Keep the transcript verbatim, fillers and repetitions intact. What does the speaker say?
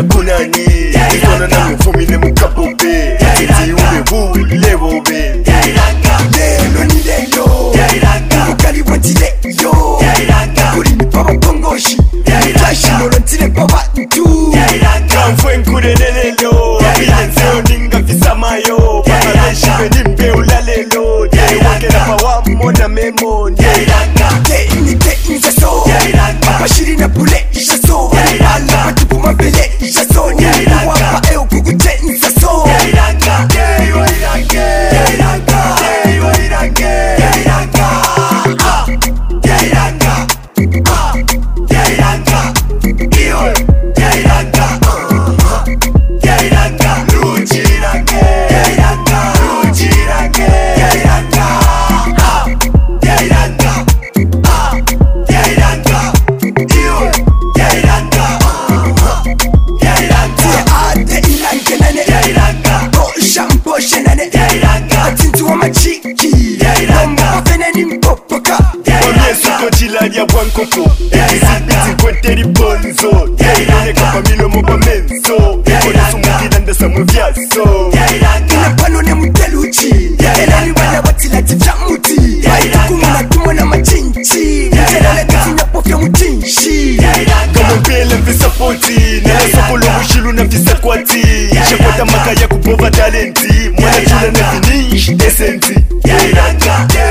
na kunani Ikona na mfumile mukapope Titi ule huu lewobe Lelo ni lelo Mukali wantile yo Kuri ni pama pongoshi Tashi nolo ntile pama ntu Kamfwe nkure lelelo Abile nzeo ninga fisamayo Pamaleshi benimbe ulalelo Dei wake na pawa mona memo Dei ni dei nzaso Bashiri na bule jaso Ala matupu mabele jaso Ni wapa eo kukute nzaso Dei wa irange Dei wa irange Dei ranga Dei ranga Dei ranga Iyo Dei ranga Dei ranga Luchi range Dei ranga Luchi range Dei ranga Dei ranga Dei ranga Iyo Dei ranga Dei ranga Ate ilange nane Dei ranga Posha mposhe nane Dei ranga Atintu wa machiki Dei ranga Wafene ni mpopoka Wamie suko chilari ya wankoko Ekizibiti kwenteri bonzo Dei ranga Kapamilo moba menzo Ekone sumukida ndasa muvyaso Ina pano ne muteluchi Eleni wana watilati vya muti Maitukumu na tumo na machinchi Mterele tifunya pofya mutinshi Kama mbele mfisa poti Nala sokolo mushilu na mfisa kwati Shekwata maka ya kubova talenti Mwana chula na finish decenti Dei ranga